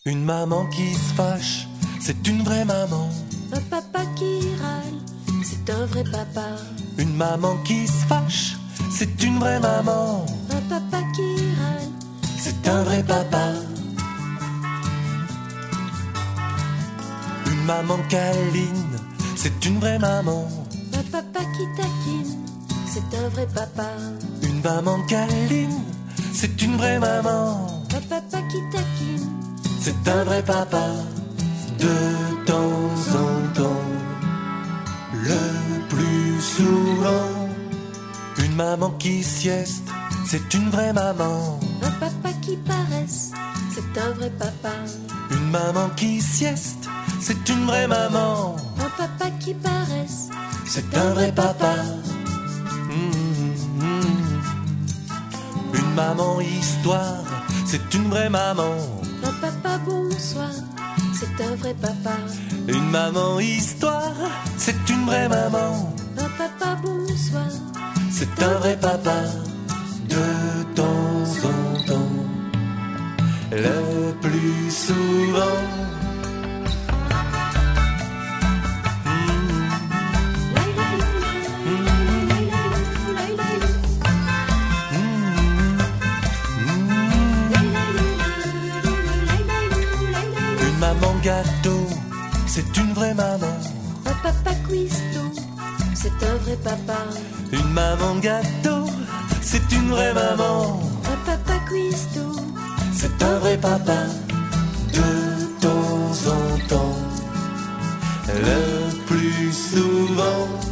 Une maman qui se fâche, c'est une vraie maman. Un papa qui râle, c'est un vrai papa. Une maman qui se fâche, c'est une vraie maman. Un papa qui râle, c'est un vrai papa. Une maman câline, c'est une vraie maman. Un papa qui taquine, c'est un vrai papa. Une maman câline, c'est une vraie maman. Un papa qui taquine, c'est un vrai papa. De temps en temps, le plus souvent. Une maman qui sieste, c'est une vraie maman. Un papa qui paresse, c'est un vrai papa. Une maman qui sieste, c'est une vraie maman. Un papa qui paresse, c'est un vrai papa. Une maman histoire, c'est une vraie maman. Un papa bonsoir, c'est un vrai papa. Une maman histoire, c'est une vraie maman. Un papa bonsoir, c'est un vrai papa. De temps en temps, le plus souvent. Une maman gâteau, c'est une vraie maman. Un papa cuistot, c'est un vrai papa. Une maman gâteau, c'est une vraie maman. Un papa cuistot, c'est un vrai papa. De temps en temps, le plus souvent.